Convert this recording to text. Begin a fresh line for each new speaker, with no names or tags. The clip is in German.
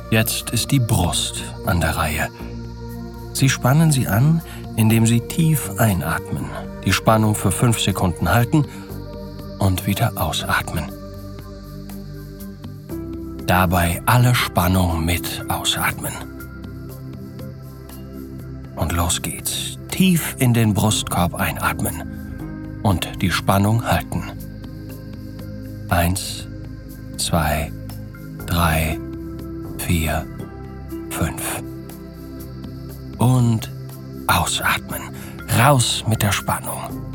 Jetzt ist die Brust an der Reihe. Sie spannen sie an, indem Sie tief einatmen, die Spannung für 5 Sekunden halten und wieder ausatmen. Dabei alle Spannung mit ausatmen. Und los geht's. Tief in den Brustkorb einatmen und die Spannung halten. 1, 2, 3, 4, 5. Und ausatmen. Raus mit der Spannung.